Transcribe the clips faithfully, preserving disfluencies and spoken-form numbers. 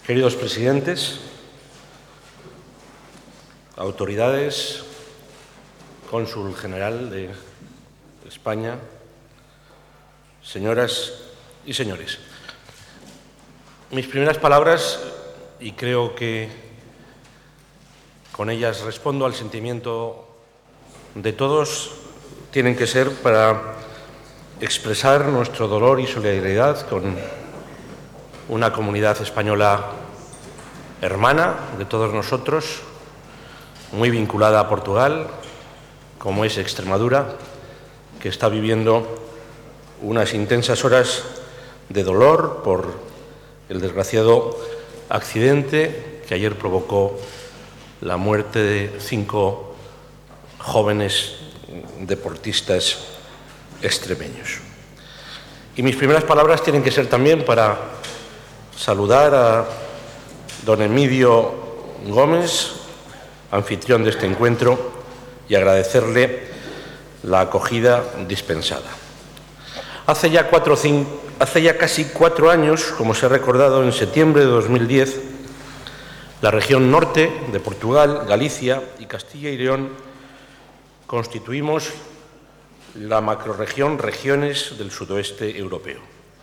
Queridos presidentes, autoridades, cónsul general de España, señoras y señores, mis primeras palabras, y creo que con ellas respondo al sentimiento de todos, tienen que ser para expresar nuestro dolor y solidaridad con una comunidad española hermana de todos nosotros, muy vinculada a Portugal, como es Extremadura, que está viviendo unas intensas horas de dolor por el desgraciado accidente que ayer provocó la muerte de cinco jóvenes deportistas extremeños. Y mis primeras palabras tienen que ser también para saludar a don Emilio Gómez, anfitrión de este encuentro, y agradecerle la acogida dispensada. Hace ya, cuatro, cinco, hace ya casi cuatro años, como se ha recordado, en septiembre de dos mil diez, la región norte de Portugal, Galicia y Castilla y León constituimos la macrorregión Regiones del Sudoeste Europeo.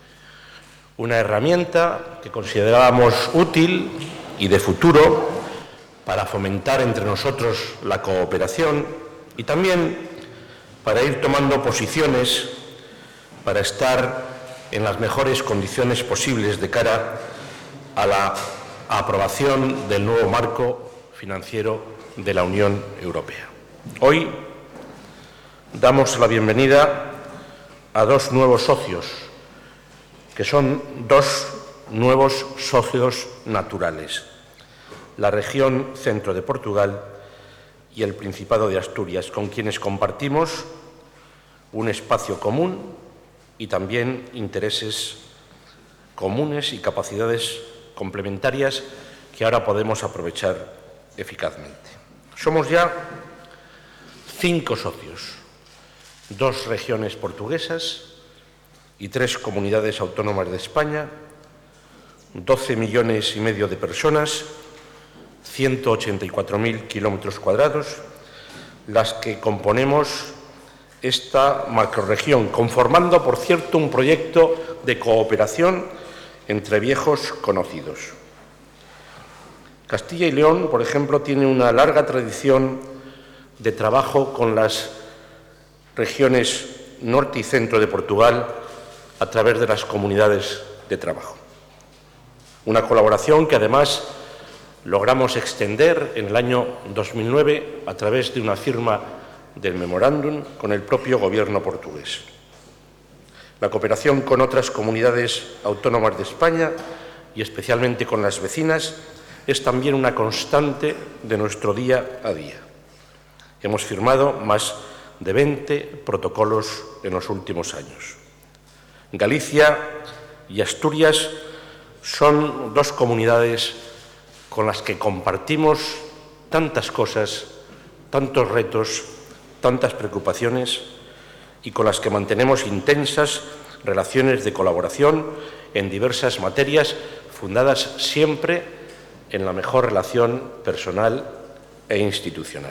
Una herramienta que considerábamos útil y de futuro para fomentar entre nosotros la cooperación y también para ir tomando posiciones para estar en las mejores condiciones posibles de cara a la aprobación del nuevo marco financiero de la Unión Europea. Hoy damos la bienvenida a dos nuevos socios, que son dos nuevos socios naturales, la región centro de Portugal y el Principado de Asturias, con quienes compartimos un espacio común y también intereses comunes y capacidades complementarias que ahora podemos aprovechar eficazmente. Somos ya cinco socios, dos regiones portuguesas y tres comunidades autónomas de España, doce millones y medio de personas, ciento ochenta y cuatro mil kilómetros cuadrados, las que componemos esta macrorregión, conformando, por cierto, un proyecto de cooperación entre viejos conocidos. Castilla y León, por ejemplo, tiene una larga tradición de trabajo con las regiones norte y centro de Portugal a través de las comunidades de trabajo. Una colaboración que además logramos extender en el año dos mil nueve a través de una firma del memorándum con el propio gobierno portugués. La cooperación con otras comunidades autónomas de España y especialmente con las vecinas es también una constante de nuestro día a día. Hemos firmado más de veinte protocolos en los últimos años. Galicia y Asturias son dos comunidades con las que compartimos tantas cosas, tantos retos, tantas preocupaciones y con las que mantenemos intensas relaciones de colaboración en diversas materias fundadas siempre en la mejor relación personal e institucional.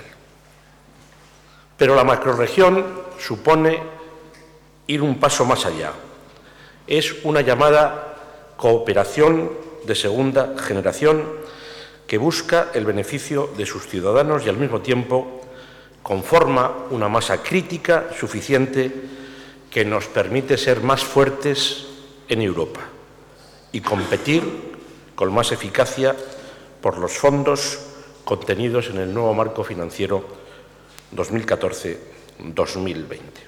Pero la macrorregión supone ir un paso más allá. Es una llamada cooperación de segunda generación que busca el beneficio de sus ciudadanos y al mismo tiempo conforma una masa crítica suficiente que nos permite ser más fuertes en Europa y competir con más eficacia por los fondos contenidos en el nuevo marco financiero dos mil catorce a dos mil veinte.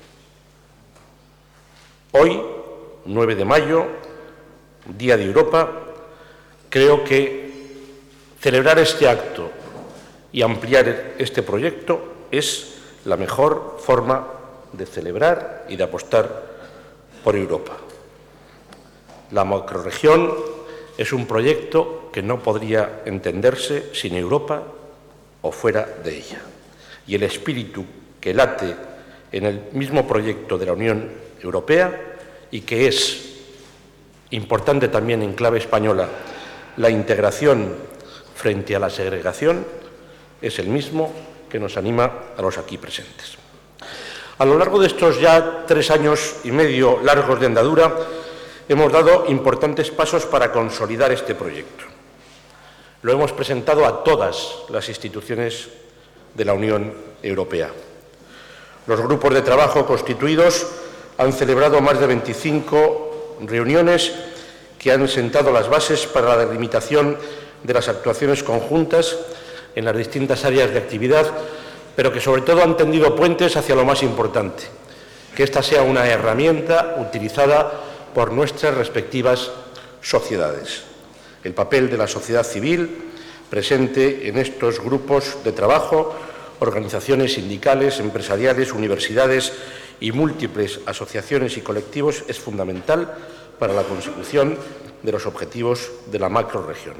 Hoy, nueve de mayo, Día de Europa, creo que celebrar este acto y ampliar este proyecto es la mejor forma de celebrar y de apostar por Europa. La macrorregión es un proyecto que no podría entenderse sin Europa o fuera de ella. Y el espíritu que late en el mismo proyecto de la Unión Europea y que es importante también en clave española la integración frente a la segregación es el mismo que nos anima a los aquí presentes. A lo largo de estos ya tres años y medio largos de andadura, hemos dado importantes pasos para consolidar este proyecto. Lo hemos presentado a todas las instituciones de la Unión Europea. Los grupos de trabajo constituidos han celebrado más de veinticinco reuniones que han sentado las bases para la delimitación de las actuaciones conjuntas en las distintas áreas de actividad, pero que sobre todo han tendido puentes hacia lo más importante, que esta sea una herramienta utilizada por nuestras respectivas sociedades. El papel de la sociedad civil presente en estos grupos de trabajo, organizaciones sindicales, empresariales, universidades y múltiples asociaciones y colectivos es fundamental para la consecución de los objetivos de la macrorregión.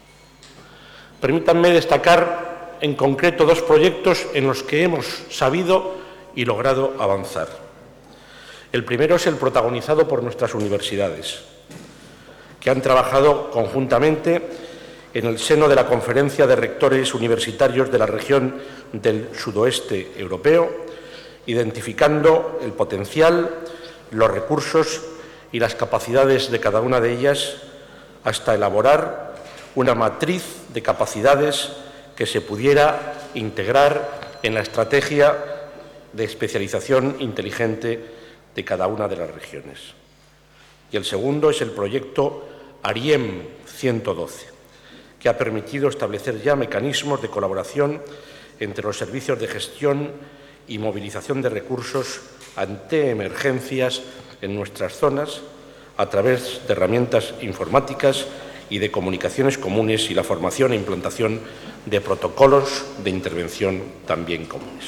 Permítanme destacar en concreto dos proyectos en los que hemos sabido y logrado avanzar. El primero es el protagonizado por nuestras universidades, que han trabajado conjuntamente en el seno de la Conferencia de Rectores Universitarios de la región del sudoeste europeo, identificando el potencial, los recursos y las capacidades de cada una de ellas hasta elaborar una matriz de capacidades que se pudiera integrar en la estrategia de especialización inteligente de cada una de las regiones. Y el segundo es el proyecto ARIEM ciento doce, que ha permitido establecer ya mecanismos de colaboración entre los servicios de gestión y movilización de recursos ante emergencias en nuestras zonas a través de herramientas informáticas y de comunicaciones comunes y la formación e implantación de protocolos de intervención también comunes.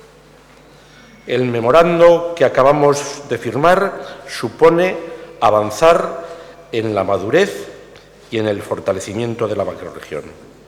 El memorando que acabamos de firmar supone avanzar en la madurez y en el fortalecimiento de la macrorregión.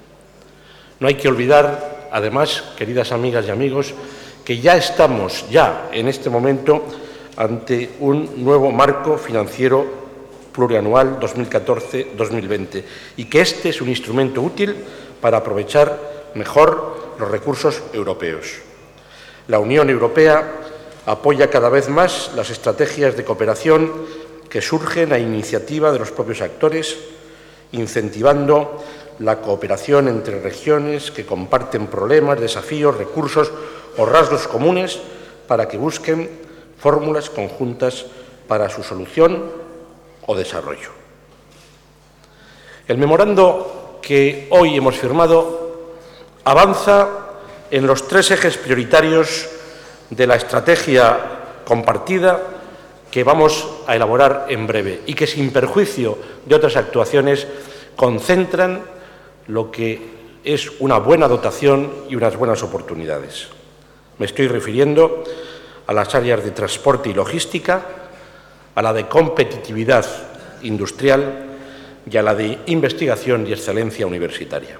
No hay que olvidar, además, queridas amigas y amigos, que ya estamos, ya en este momento, ante un nuevo marco financiero plurianual dos mil catorce dos mil veinte y que este es un instrumento útil para aprovechar mejor los recursos europeos. La Unión Europea apoya cada vez más las estrategias de cooperación que surgen a iniciativa de los propios actores, incentivando la cooperación entre regiones que comparten problemas, desafíos, recursos o rasgos comunes para que busquen fórmulas conjuntas para su solución o desarrollo. El memorando que hoy hemos firmado avanza en los tres ejes prioritarios de la estrategia compartida que vamos a elaborar en breve y que, sin perjuicio de otras actuaciones, concentran lo que es una buena dotación y unas buenas oportunidades. Me estoy refiriendo a las áreas de transporte y logística, a la de competitividad industrial y a la de investigación y excelencia universitaria.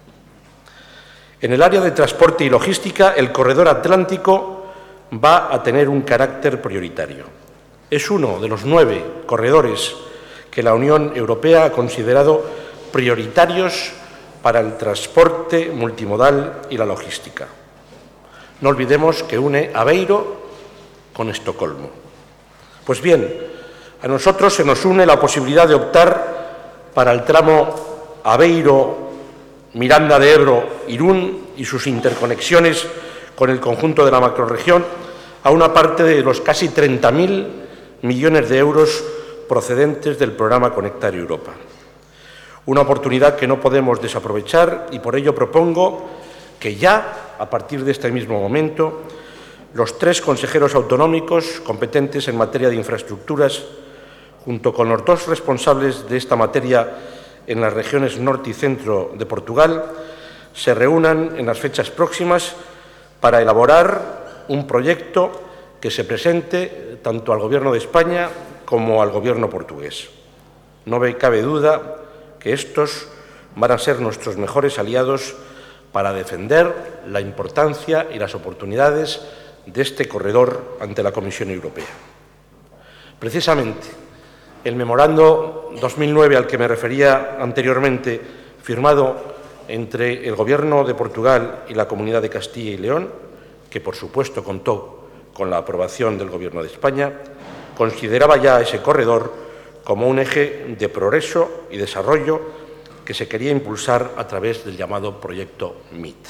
En el área de transporte y logística, el corredor atlántico va a tener un carácter prioritario. Es uno de los nueve corredores que la Unión Europea ha considerado prioritarios para el transporte multimodal y la logística. No olvidemos que une Aveiro con Estocolmo. Pues bien, a nosotros se nos une la posibilidad de optar para el tramo Aveiro-Miranda de Ebro-Irún y sus interconexiones con el conjunto de la macrorregión a una parte de los casi treinta mil millones de euros procedentes del programa Conectar Europa. Una oportunidad que no podemos desaprovechar y por ello propongo que ya, a partir de este mismo momento, los tres consejeros autonómicos competentes en materia de infraestructuras, junto con los dos responsables de esta materia en las regiones norte y centro de Portugal, se reúnan en las fechas próximas para elaborar un proyecto que se presente tanto al Gobierno de España como al Gobierno portugués. No me cabe duda que estos van a ser nuestros mejores aliados para defender la importancia y las oportunidades de este corredor ante la Comisión Europea. Precisamente, El memorando dos mil nueve al que me refería anteriormente, firmado entre el Gobierno de Portugal y la Comunidad de Castilla y León, que por supuesto contó con la aprobación del Gobierno de España, consideraba ya ese corredor como un eje de progreso y desarrollo que se quería impulsar a través del llamado proyecto M I T.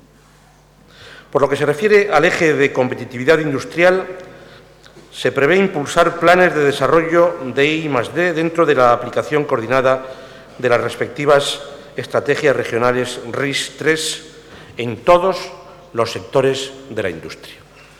Por lo que se refiere al eje de competitividad industrial, se prevé impulsar planes de desarrollo de I más D dentro de la aplicación coordinada de las respectivas estrategias regionales R I S tres en todos los sectores de la industria.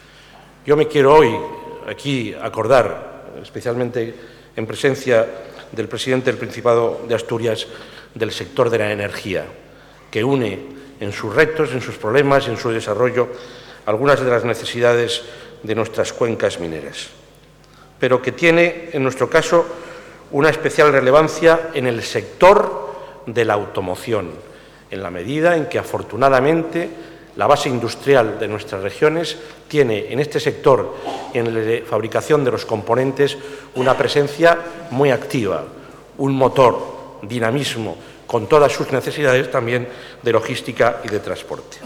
Yo me quiero hoy aquí acordar, especialmente en presencia del presidente del Principado de Asturias, del sector de la energía, que une en sus retos, en sus problemas, en su desarrollo, algunas de las necesidades de nuestras cuencas mineras, pero que tiene, en nuestro caso, una especial relevancia en el sector de la automoción, en la medida en que, afortunadamente, la base industrial de nuestras regiones tiene en este sector, en la fabricación de los componentes, una presencia muy activa, un motor, dinamismo, con todas sus necesidades también de logística y de transporte.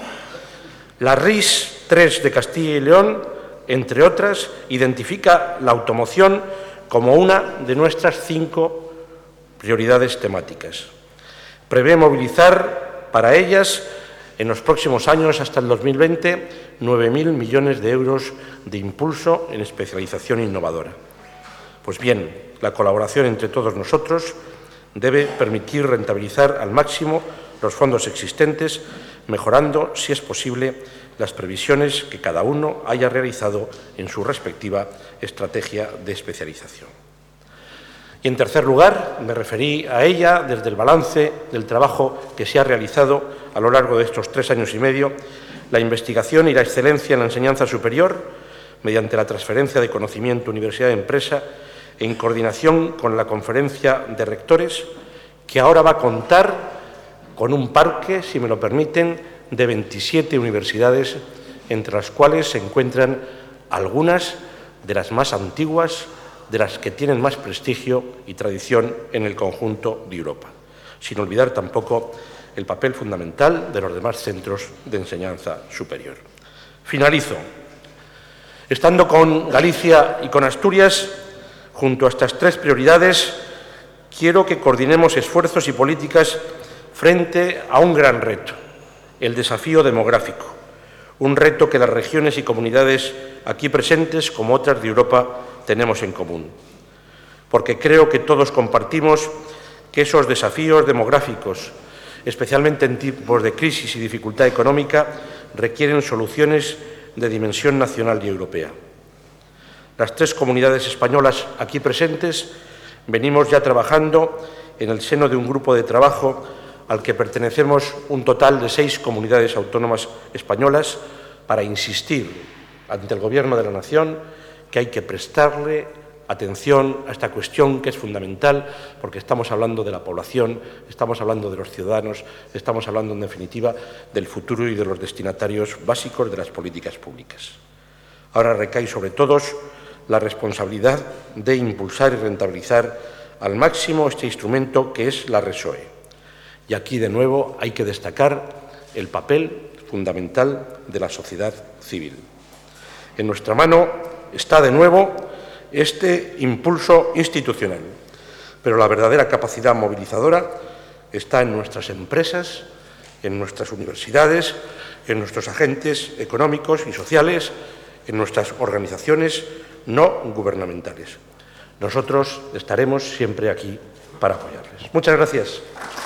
La R I S tres de Castilla y León, entre otras, identifica la automoción como una de nuestras cinco prioridades temáticas. Prevé movilizar para ellas, en los próximos años, hasta el dos mil veinte, nueve mil millones de euros de impulso en especialización innovadora. Pues bien, la colaboración entre todos nosotros debe permitir rentabilizar al máximo los fondos existentes, mejorando, si es posible, las previsiones que cada uno haya realizado en su respectiva estrategia de especialización. Y, en tercer lugar, me referí a ella desde el balance del trabajo que se ha realizado a lo largo de estos tres años y medio, la investigación y la excelencia en la enseñanza superior, mediante la transferencia de conocimiento universidad-empresa, en coordinación con la Conferencia de Rectores, que ahora va a contar con un parque, si me lo permiten, de veintisiete universidades, entre las cuales se encuentran algunas de las más antiguas, de las que tienen más prestigio y tradición en el conjunto de Europa, sin olvidar tampoco el papel fundamental de los demás centros de enseñanza superior. Finalizo. Estando con Galicia y con Asturias, junto a estas tres prioridades, quiero que coordinemos esfuerzos y políticas frente a un gran reto, el desafío demográfico, un reto que las regiones y comunidades aquí presentes, como otras de Europa, tenemos en común. Porque creo que todos compartimos que esos desafíos demográficos, especialmente en tiempos de crisis y dificultad económica, requieren soluciones de dimensión nacional y europea. Las tres comunidades españolas aquí presentes venimos ya trabajando en el seno de un grupo de trabajo al que pertenecemos un total de seis comunidades autónomas españolas para insistir ante el Gobierno de la Nación que hay que prestarle atención a esta cuestión que es fundamental, porque estamos hablando de la población, estamos hablando de los ciudadanos, estamos hablando, en definitiva, del futuro y de los destinatarios básicos de las políticas públicas. Ahora recae sobre todos la responsabilidad de impulsar y rentabilizar al máximo este instrumento que es la RESOE. Y aquí, de nuevo, hay que destacar el papel fundamental de la sociedad civil. En nuestra mano está, de nuevo, este impulso institucional, pero la verdadera capacidad movilizadora está en nuestras empresas, en nuestras universidades, en nuestros agentes económicos y sociales, en nuestras organizaciones no gubernamentales. Nosotros estaremos siempre aquí para apoyarles. Muchas gracias.